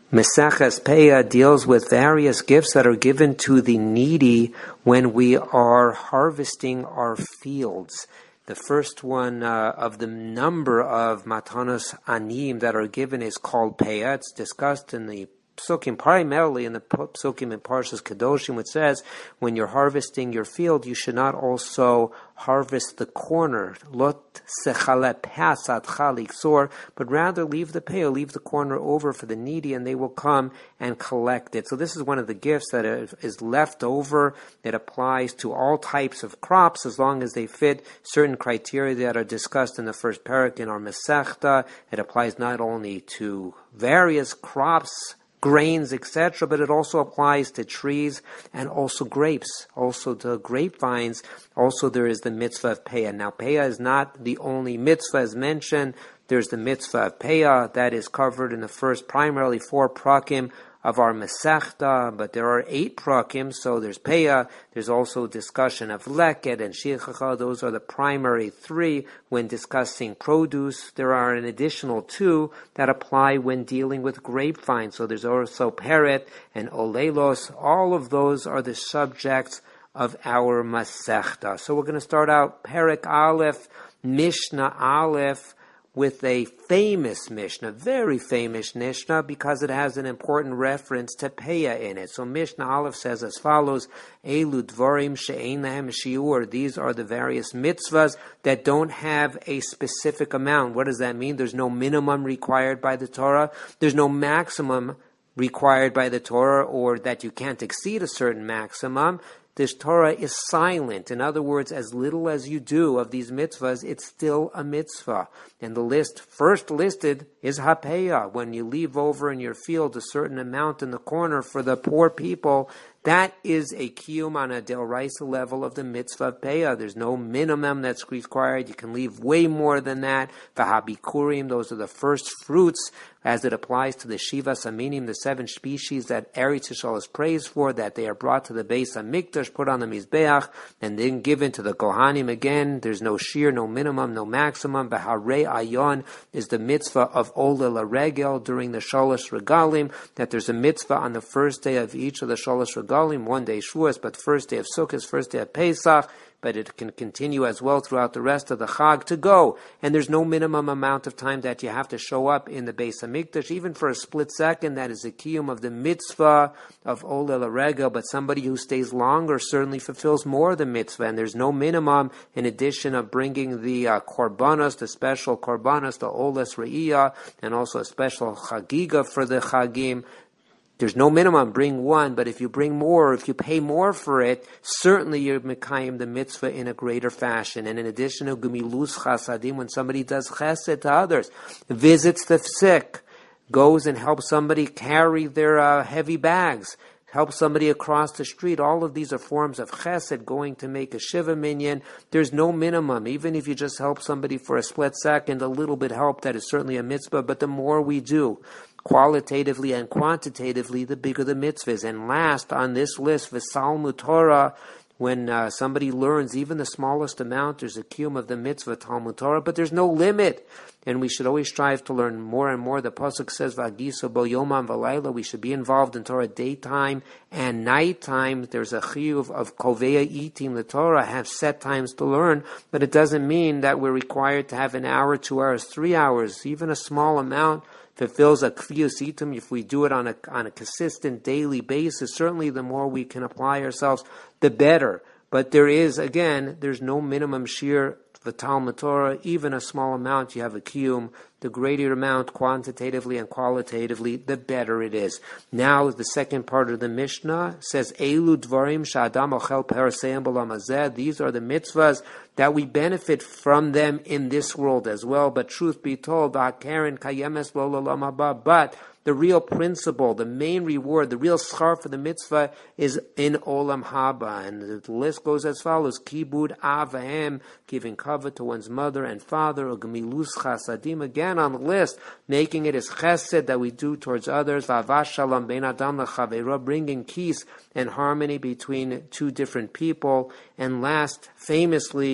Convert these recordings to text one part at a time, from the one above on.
Meseches Peah deals with various gifts that are given to the needy when we are harvesting our fields. The first one of the number of matanos anim that are given is called Peah. It's discussed in the Psukim, primarily in the Psukim in Parshas Kedoshim, which says when you're harvesting your field, you should not also harvest the corner, lot sechalep hasat chaliksor, but rather leave the peah, leave the corner over for the needy, and they will come and collect it. So this is one of the gifts that is left over. It applies to all types of crops as long as they fit certain criteria that are discussed in the first parak in our Masechta. It applies not only to various crops, grains, etc., but it also applies to trees and also grapes, also to grapevines. Also, there is the mitzvah of Peah. Now, Peah is not the only mitzvah as mentioned. There's the mitzvah of Peah that is covered in the first primarily 4 prakim of our Masechta, but there are 8 prakim, so there's Peah. There's also discussion of Leket and Shichacha. Those are the primary 3 when discussing produce. There are an additional 2 that apply when dealing with grapevine. So there's also Peret and Olelos. All of those are the subjects of our Masechta. So we're going to start out Perek Aleph, Mishnah Aleph, with a famous Mishnah, very famous Mishnah, because it has an important reference to Peah in it. So Mishnah Aleph says as follows, Elu dvarim she'ein lahem shiur. These are the various mitzvahs that don't have a specific amount. What does that mean? There's no minimum required by the Torah. There's no maximum required by the Torah, or that you can't exceed a certain maximum. This Torah is silent. In other words, as little as you do of these mitzvahs, it's still a mitzvah. And the list first listed is hapeah. When you leave over in your field a certain amount in the corner for the poor people, that is a kiyum on a Deoraisa level of the mitzvah of Peah. There's no minimum that's required. You can leave way more than that. The habikurim, those are the first fruits, as it applies to the Shiva Saminim, the 7 species that Eretz Yisrael is praised for, that they are brought to the Beis HaMikdash, put on the Mizbeach, and then given to the Kohanim again. There's no shear, no minimum, no maximum. B'harei Ayon is the mitzvah of Olel Regel during the Shalosh Regalim, that there's a mitzvah on the first day of each of the Shalosh Regalim, one day Shavuos, but first day of Sukkot, first day of Pesach, but it can continue as well throughout the rest of the Chag to go. And there's no minimum amount of time that you have to show up in the Beis HaMikdash, even for a split second. That is the kiyum of the mitzvah of Olel Regel, but somebody who stays longer certainly fulfills more of the mitzvah, and there's no minimum in addition of bringing the korbanos, the special korbanos, the Oles Re'iyah, and also a special chagiga for the chagim. There's no minimum, bring 1, but if you bring more, if you pay more for it, certainly you're mekayim the mitzvah in a greater fashion. And in addition to gumilus chasadim, when somebody does chesed to others, visits the sick, goes and helps somebody carry their heavy bags, help somebody across the street. All of these are forms of chesed, going to make a shiva minyan. There's no minimum. Even if you just help somebody for a split second, a little bit help, that is certainly a mitzvah. But the more we do, qualitatively and quantitatively, the bigger the mitzvahs. And last on this list, V'salmu Torah, when somebody learns even the smallest amount, there's a kiyum of the mitzvah, Talmud Torah, but there's no limit. And we should always strive to learn more and more. The pasuk says, "V'agiso bo yomam v'layla." We should be involved in Torah daytime and nighttime. There's a chiyuv of koveya itim. The Torah have set times to learn, but it doesn't mean that we're required to have an hour, 2 hours, 3 hours. Even a small amount fulfills a kviyus itim if we do it on a consistent daily basis. Certainly, the more we can apply ourselves, the better. But there's no minimum shear. The Talmud Torah, even a small amount, you have a kiyum. The greater amount, quantitatively and qualitatively, the better it is. Now, the second part of the Mishnah says, Elu dvarim sha'adam ochel peraseim b'olam hazeh. These are the mitzvahs that we benefit from them in this world as well. But truth be told, v'hakeren kayemes lo l'olam haba. But the real principle, the main reward, the real schar for the mitzvah is in Olam Haba. And the list goes as follows. Kibud avahem, giving cover to one's mother and father, or gemilus chasadim, again on the list, making it as chesed that we do towards others, v'avash shalom bein adam l'chaveiro, bringing peace and harmony between 2 different people. And last, famously,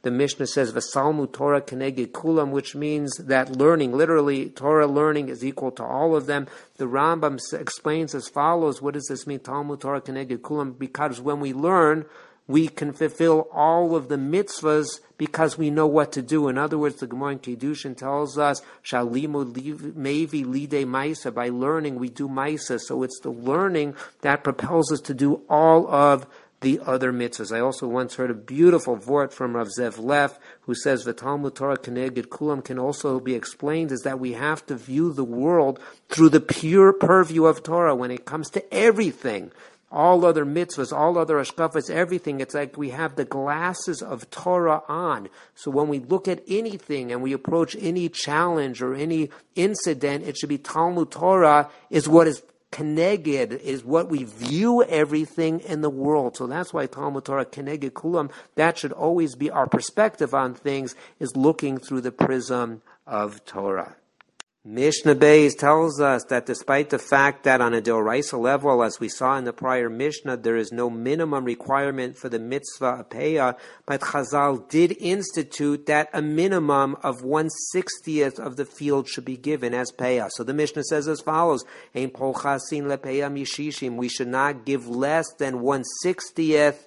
The Mishnah says, V'salmu Torah keneged kulam, which means that learning, literally, Torah learning is equal to all of them. The Rambam explains as follows, what does this mean, Talmud Torah keneged kulam? Because when we learn, we can fulfill all of the mitzvahs because we know what to do. In other words, the Gemara in Kiddushin tells us, Shalimu mevi lidei maisa, by learning we do maisa. So it's the learning that propels us to do all of the other mitzvahs. I also once heard a beautiful vort from Rav Zev Leff, who says the Talmud Torah keneged kulam can also be explained as that we have to view the world through the pure purview of Torah when it comes to everything. All other mitzvahs, all other ashkafas, everything, it's like we have the glasses of Torah on. So when we look at anything and we approach any challenge or any incident, it should be Talmud Torah is what is keneged, is what we view everything in the world. So that's why Talmud Torah keneged kulam, that should always be our perspective on things, is looking through the prism of Torah. Mishnah Beis tells us that despite the fact that on a D'oraisa level, as we saw in the prior Mishnah, there is no minimum requirement for the mitzvah apeya, but Chazal did institute that a minimum of 1/60th of the field should be given as peya. So the Mishnah says as follows, Ein polchasin lepeya mishishim, we should not give less than 1/60th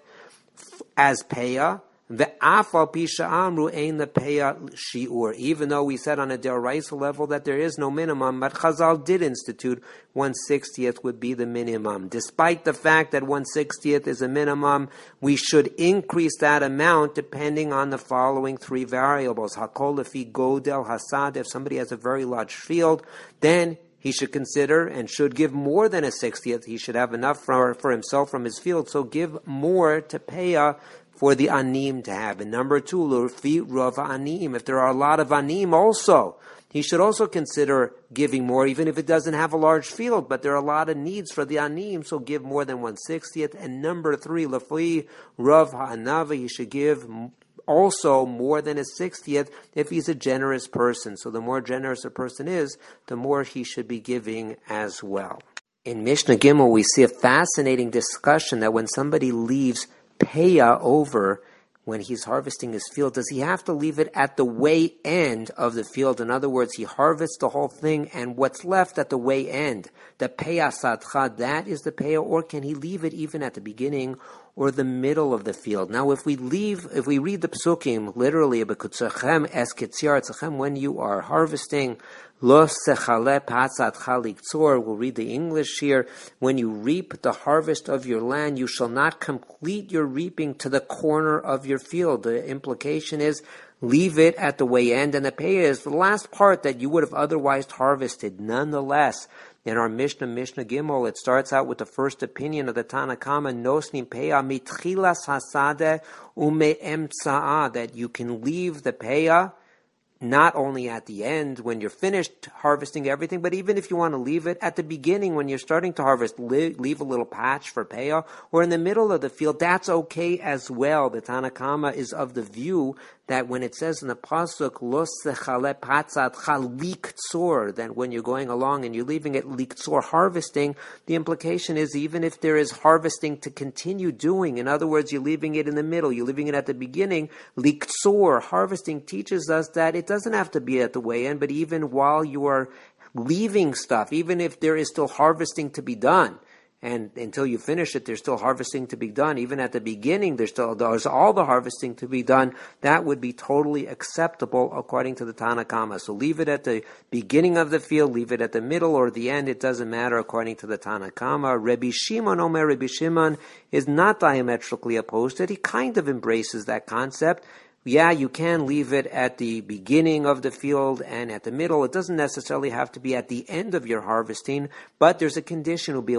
as peya. The afal pisha amru ain the peya shiur. Even though we said on a deraisa level that there is no minimum, but Chazal did institute 1/60th would be the minimum. Despite the fact that 1/60th is a minimum, we should increase that amount depending on the following three variables. Hakol lefi godel hasad. If somebody has a very large field, then he should consider and should give more than 1/60th. He should have enough for himself from his field. So give more to peya for the anim to have. And number two, l'urfi rav anim. If there are a lot of anim also, he should also consider giving more, even if it doesn't have a large field, but there are a lot of needs for the anim, so give more than 1/60th. And number three, l'fi rav ha'anava, he should give also more than 1/60th if he's a generous person. So the more generous a person is, the more he should be giving as well. In Mishnah Gimel, we see a fascinating discussion that when somebody leaves peya over when he's harvesting his field, does he have to leave it at the way end of the field? In other words, he harvests the whole thing and what's left at the way end, the peya sadcha, that is the peya, or can he leave it even at the beginning or the middle of the field? Now, if we read the psukim literally, when you are harvesting, we'll read the English here. When you reap the harvest of your land, you shall not complete your reaping to the corner of your field. The implication is leave it at the way end, and the peya is the last part that you would have otherwise harvested. Nonetheless, in our Mishnah Gimel, it starts out with the first opinion of the Tana Kama, Nosnim peya mitchilas hasade umeemtzaa, that you can leave the peya not only at the end when you're finished harvesting everything, but even if you want to leave it at the beginning when you're starting to harvest, leave a little patch for peya, or in the middle of the field, that's okay as well. The Tana Kama is of the view that when it says in the pasuk los sechale patzatcha liktzor, then when you're going along and you're leaving it liktzor, harvesting, the implication is even if there is harvesting to continue doing, in other words, you're leaving it in the middle, you're leaving it at the beginning, liktzor, harvesting teaches us that it doesn't have to be at the way end, but even while you are leaving stuff, even if there is still harvesting to be done, and until you finish it, there's still harvesting to be done. Even at the beginning, there's all the harvesting to be done. That would be totally acceptable according to the Tana Kama. So leave it at the beginning of the field, leave it at the middle or the end. It doesn't matter according to the Tana Kama. Rabbi Shimon Omer, Rabbi Shimon is not diametrically opposed to it. He kind of embraces that concept. Yeah, you can leave it at the beginning of the field and at the middle. It doesn't necessarily have to be at the end of your harvesting, but there's a condition, you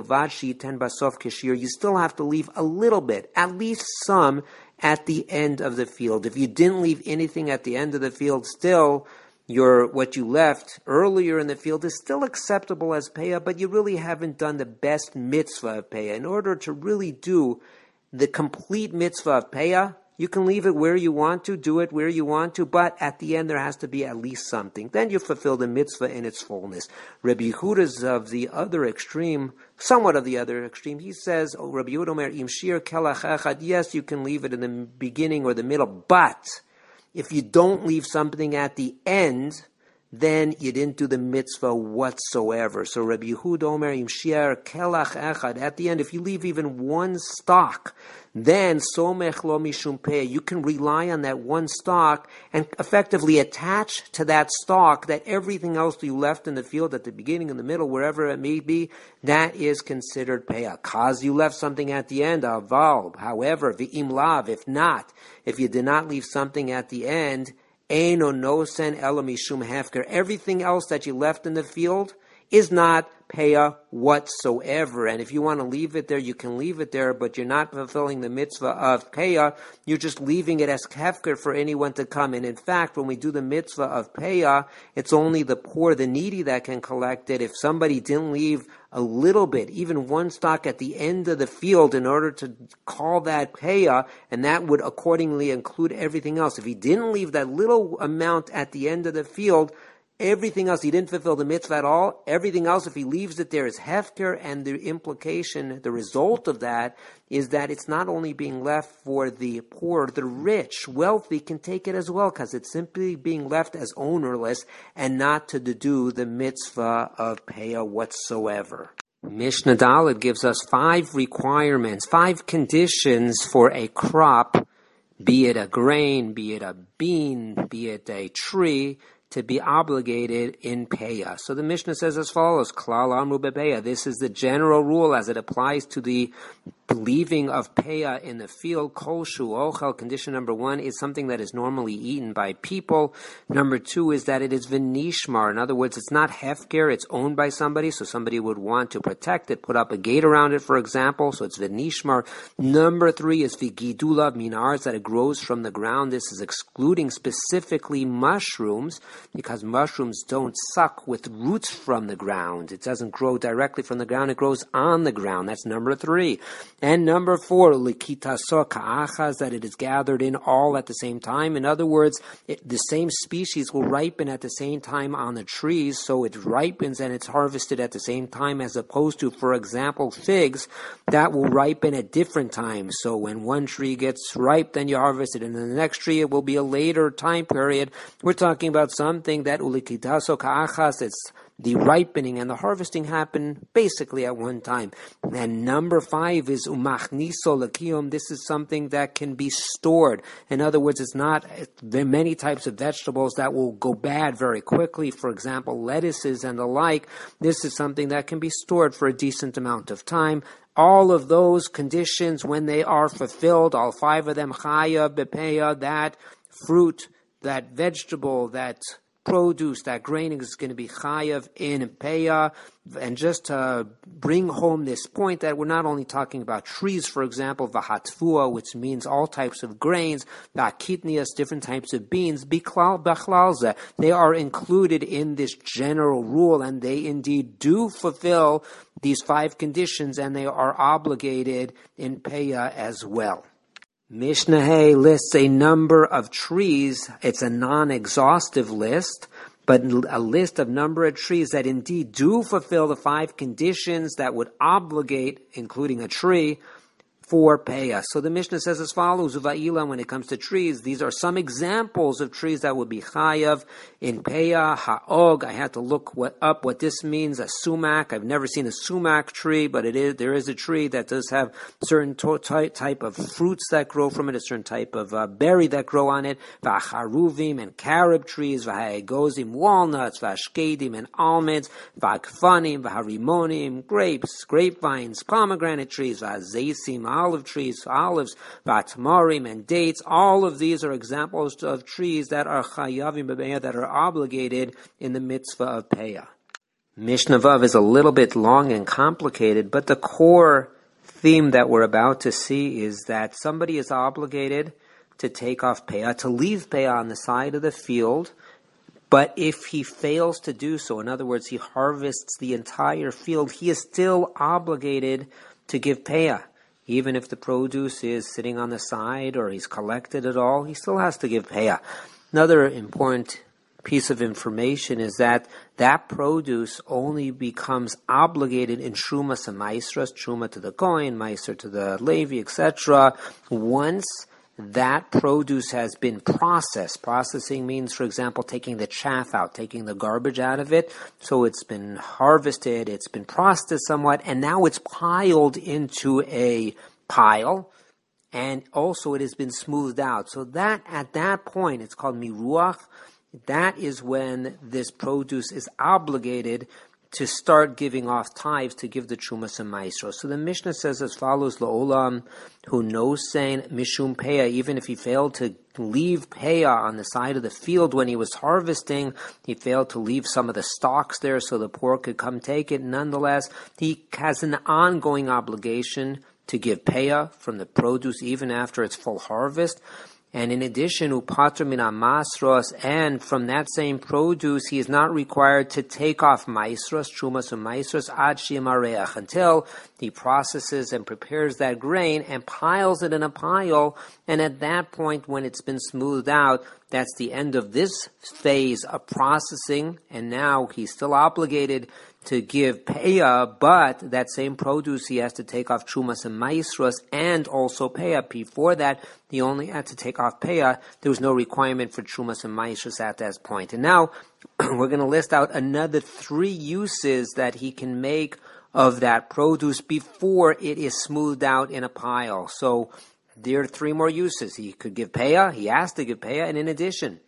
still have to leave a little bit, at least some, at the end of the field. If you didn't leave anything at the end of the field, still, what you left earlier in the field is still acceptable as peya, but you really haven't done the best mitzvah of peya. In order to really do the complete mitzvah of peya, you can leave it where you want to, do it where you want to, but at the end there has to be at least something. Then you fulfill the mitzvah in its fullness. Rabbi Yehuda is of the other extreme, somewhat of the other extreme. He says, Rabbi Yehuda Omer, Im shir kelach echad, yes, you can leave it in the beginning or the middle, but If you don't leave something at the end, then you didn't do the mitzvah whatsoever. So Rabbi Yehuda Omer, Im Shi'er Kelach Echad, at the end, if you leave even one stalk, then Somech Lo Mishum Peh, you can rely on that one stalk and effectively attach to that stalk that everything else you left in the field at the beginning, in the middle, wherever it may be, that is considered Peh. Cause you left something at the end, Aval. However, V'im Lav, if not, if you did not leave something at the end, Eino nosen ela mishum hefker. Everything else that you left in the field is not peah whatsoever. And if you want to leave it there, you can leave it there, but you're not fulfilling the mitzvah of peah. You're just leaving it as hefker for anyone to come. And in fact, when we do the mitzvah of peah, it's only the poor, the needy that can collect it. If somebody didn't leave a little bit, even one stalk at the end of the field in order to call that peah, and that would accordingly include everything else. If he didn't leave that little amount at the end of the field, everything else, he didn't fulfill the mitzvah at all. Everything else, if he leaves it there, is hefker, and the implication, the result of that, is that it's not only being left for the poor, the rich, wealthy can take it as well, because it's simply being left as ownerless and not to do the mitzvah of peah whatsoever. Mishnah Dalet gives us 5 requirements, 5 conditions for a crop, be it a grain, be it a bean, be it a tree, to be obligated in peah. So the Mishnah says as follows, Klal Amru bepeah. This is the general rule as it applies to the leaving of peah in the field. Kol shu ochel, condition number 1, is something that is normally eaten by people. Number 2 is that it is v'nishmar. In other words, it's not hefker, it's owned by somebody, so somebody would want to protect it, put up a gate around it, for example, so it's v'nishmar. Number 3 is v'gidulav minars, that it grows from the ground. This is excluding specifically mushrooms, because mushrooms don't suck with roots from the ground. It doesn't grow directly from the ground, it grows on the ground. That's number 3. And number 4, likitaso ka'achas, that it is gathered in all at the same time. In other words, the same species will ripen at the same time on the trees, so it ripens and it's harvested at the same time, as opposed to, for example, figs, that will ripen at different times. So when one tree gets ripe, then you harvest it, and in the next tree it will be a later time period. We're talking about something that ulikitaso ka'achas, it's the ripening and the harvesting happen basically at one time. And number 5 is umachniso lekiyom. This is something that can be stored. In other words, there are many types of vegetables that will go bad very quickly. For example, lettuces and the like. This is something that can be stored for a decent amount of time. All of those conditions, when they are fulfilled, all 5 of them, chaya, bepeya, that fruit, that vegetable, that produce, that grain is going to be chayav in peah. And just to bring home this point that we're not only talking about trees, for example, vahatfua, which means all types of grains, vakitnias, different types of beans, bachlalza, they are included in this general rule, and they indeed do fulfill these 5 conditions, and they are obligated in peah as well. Mishnah Hay lists a number of trees. It's a non-exhaustive list, but a list of number of trees that indeed do fulfill the 5 conditions that would obligate, including a tree, for peah. So the Mishnah says as follows, Uva'ila, when it comes to trees, these are some examples of trees that would be chayav in peah. Ha'og, I had to look up what this means, a sumac. I've never seen a sumac tree, but there is a tree that does have certain type of fruits that grow from it, a certain type of berry that grow on it. V'acharuvim, and carob trees, v'ha'egozim, walnuts, v'ashkedim, and almonds, v'akfanim, v'harimonim, grapes, grapevines, pomegranate trees, v'azeisim, olive trees, olives, vatmarim, and dates. All of these are examples of trees that are chayavim b'peah, that are obligated in the mitzvah of peah. Mishnah Vav is a little bit long and complicated, but the core theme that we're about to see is that somebody is obligated to take off peah, to leave peah on the side of the field, but if he fails to do so, in other words, he harvests the entire field, he is still obligated to give peah. Even if the produce is sitting on the side or he's collected it all, he still has to give peah. Another important piece of information is that produce only becomes obligated in Trumas and Maisras, Truma to the Kohen, Maiser to the Levi, etc., once that produce has been processed. Processing means, for example, taking the chaff out, taking the garbage out of it. So it's been harvested, it's been processed somewhat, and now it's piled into a pile, and also it has been smoothed out. So that, at that point, it's called miruach. That is when this produce is obligated to start giving off tithes, to give the Trumas and Maestro. So the Mishnah says as follows: La'olam, who knows saying Mishum Peah, even if he failed to leave Peah on the side of the field when he was harvesting, he failed to leave some of the stalks there so the poor could come take it. Nonetheless, he has an ongoing obligation to give Peah from the produce even after its full harvest. And in addition, upatr min masros, and from that same produce, he is not required to take off maisros, trumas and maisros, ad shimareach, until he processes and prepares that grain and piles it in a pile. And at that point, when it's been smoothed out, that's the end of this phase of processing. And now he's still obligated to give peah, but that same produce he has to take off trumas and maisros and also peah. Before that, he only had to take off peah. There was no requirement for trumas and maisros at that point. And now we're going to list out another 3 uses that he can make of that produce before it is smoothed out in a pile. So there are 3 more uses. He could give peah, he has to give peah, and in addition,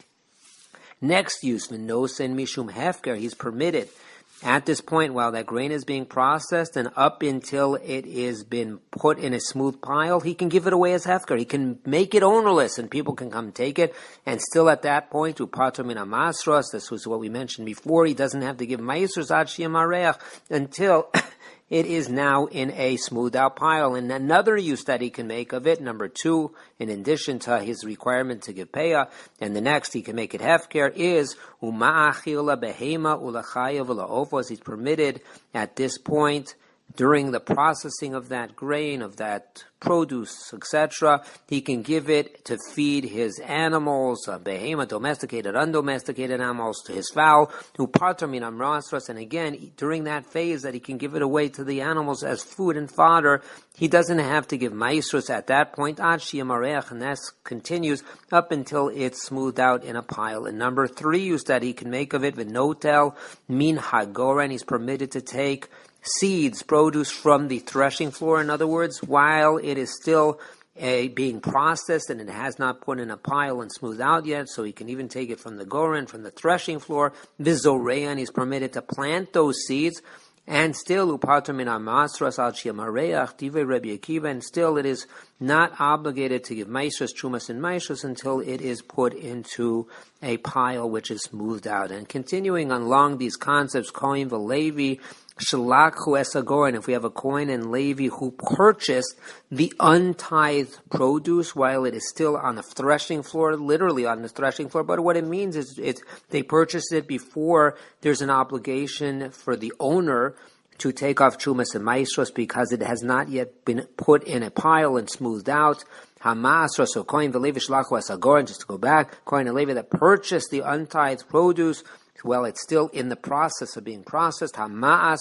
next use, v'nosen mishum hefker, he's permitted at this point, while that grain is being processed and up until it is been put in a smooth pile, he can give it away as hefker. He can make it ownerless and people can come take it. And still at that point, upatr min masros, this was what we mentioned before, he doesn't have to give maisros ad shimareach until it is now in a smoothed out pile. And another use that he can make of it, number 2, in addition to his requirement to give peah, and the next he can make it hefker, is uma'achila behema ulachayav ulaofos. He's permitted at this point, during the processing of that grain, of that produce, etc., he can give it to feed his animals, behema, domesticated, undomesticated animals, to his fowl, upatr min masros. And again, during that phase that he can give it away to the animals as food and fodder, he doesn't have to give maisros at that point, ad shimareach, and that continues up until it's smoothed out in a pile. And number 3 use that he can make of it, v'notel min hagoren, he's permitted to take seeds, produce from the threshing floor. In other words, while it is still being processed and it has not put in a pile and smoothed out yet, so he can even take it from the goren, from the threshing floor. Vizorean, he's permitted to plant those seeds. And still, upatr min masros al shimareach, divrei Rabbi Akiva, and still it is not obligated to give maisros, trumas, and maisros until it is put into a pile which is smoothed out. And continuing along these concepts, Kohen v'Levi, Shalakhu esagor, and if we have a Kohen and Levi who purchased the untithed produce while it is still on the threshing floor, literally on the threshing floor, but what it means is they purchased it before there's an obligation for the owner to take off trumas and maisros because it has not yet been put in a pile and smoothed out. Hamasros, so Kohen v'Levi Shalakhu esagor, and just to go back, Kohen and Levi that purchased the untithed produce, well, it's still in the process of being processed. They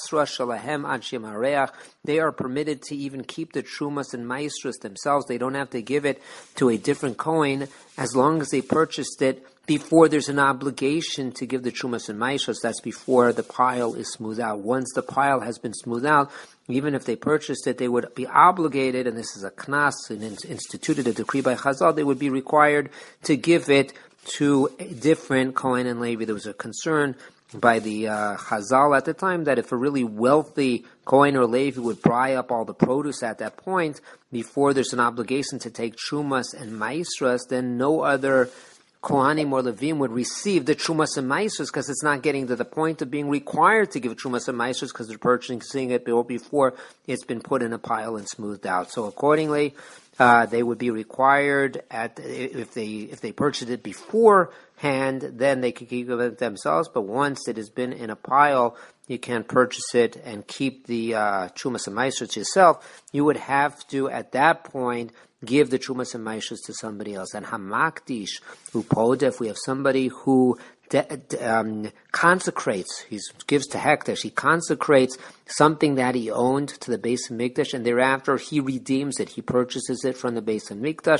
are permitted to even keep the trumas and maestros themselves. They don't have to give it to a different Kohen as long as they purchased it before there's an obligation to give the trumas and maestros. That's before the pile is smoothed out. Once the pile has been smoothed out, even if they purchased it, they would be obligated, and this is a knas, instituted a decree by Chazal, they would be required to give it to a different Kohen and Levi. There was a concern by the Chazal at the time that if a really wealthy Kohen or Levi would buy up all the produce at that point, before there's an obligation to take trumas and maisros, then no other Kohanim or Levim would receive the trumas and maisros because it's not getting to the point of being required to give trumas and maisros because they're purchasing it before it's been put in a pile and smoothed out. So accordingly, they would be required if they purchased it beforehand, then they could keep it themselves. But once it has been in a pile, you can't purchase it and keep the trumas and maisros yourself. You would have to, at that point, give the trumas and maisros to somebody else. And hamakdish upoda, if we have somebody who consecrates, he gives to Hekdesh, he consecrates something that he owned to the Beis Hamikdash, and thereafter he redeems it, he purchases it from the Beis Hamikdash,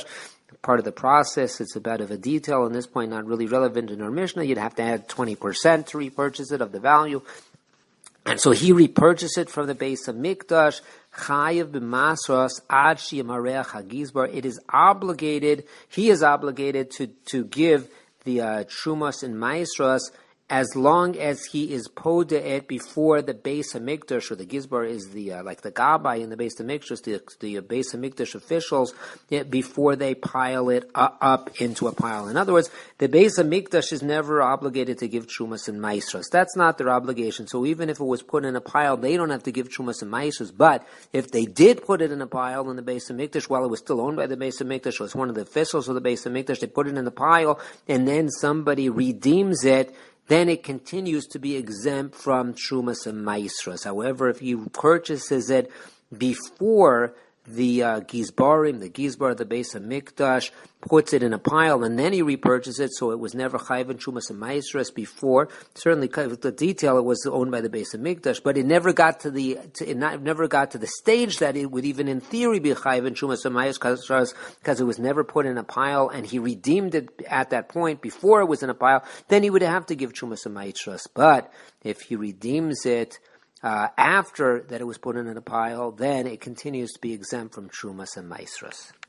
part of the process. It's a bit of a detail in this point, not really relevant in our Mishnah. You'd have to add 20% to repurchase it of the value. And so he repurchased it from the Beis Hamikdash. Chayev b'masros ad shi'mareach hagizbar. It is obligated. He is obligated to give the trumas and maasros as long as he is pode'et before the Beis Hamikdash, or the Gizbar is the like the Gabbai in the Beis Hamikdash, the Beis Hamikdash officials, before they pile it up into a pile. In other words, the Beis Hamikdash is never obligated to give Trumas and Maasros. That's not their obligation. So even if it was put in a pile, they don't have to give Trumas and Maasros. But if they did put it in a pile in the Beis Hamikdash while it was still owned by the Beis Hamikdash, or it's one of the officials of the Beis Hamikdash, they put it in the pile, and then somebody redeems it, then it continues to be exempt from Trumas and Maasros. However, if he purchases it before the Gizbarim, the Gizbar, the Beis Hamikdash, puts it in a pile, and then he repurchases it, so it was never Chayv and Trumas and Maasros before. Certainly, the detail, it was owned by the Beis Hamikdash, but it never got to the stage that it would even in theory be Chayv and Trumas and Maasros, because it was never put in a pile, and he redeemed it at that point before it was in a pile. Then he would have to give Trumas and Maasros. But if he redeems it after that it was put in a pile, then it continues to be exempt from Trumas and Maasros.